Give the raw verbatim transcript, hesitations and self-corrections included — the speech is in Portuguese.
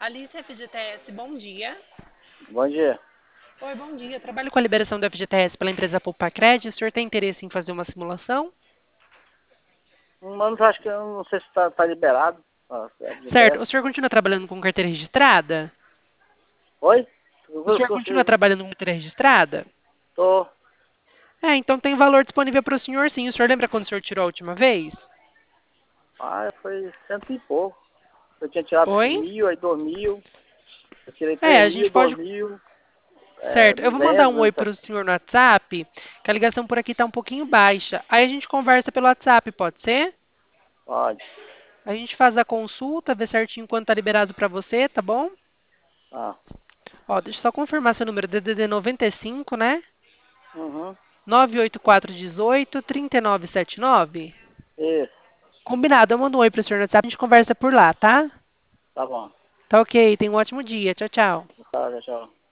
Alice F G T S, bom dia. Bom dia. Oi, bom dia. Trabalho com a liberação do F G T S pela empresa Poupacred. O senhor tem interesse em fazer uma simulação? Mano, acho que eu não sei se tá, tá liberado. Ah, de Certo. O teste. senhor continua trabalhando com carteira registrada? Oi? O Eu senhor continua consigo. trabalhando com carteira registrada? Tô. É, então tem valor disponível para o senhor, sim. O senhor lembra quando o senhor tirou a última vez? Ah, foi cento e pouco. Eu tinha tirado Oi? mil, aí dois mil. Eu tirei É, três a mil, gente dois pode. mil, é, Certo. Eu vou mandar duzentos, um oi duzentos. para o senhor no WhatsApp, que a ligação por aqui está um pouquinho baixa. Aí a gente conversa pelo WhatsApp, pode ser? Pode. A gente faz a consulta, vê certinho quanto está liberado para você, tá bom? Ah. Ó, deixa eu só confirmar seu número, D D D noventa e cinco, né? Uhum. nove oito quatro um oito, três nove sete nove. Isso. Combinado, eu mando um oi pro senhor no WhatsApp, a gente conversa por lá, tá? Tá bom. Tá ok, tenha um ótimo dia. Tchau, tchau. Tá, tchau.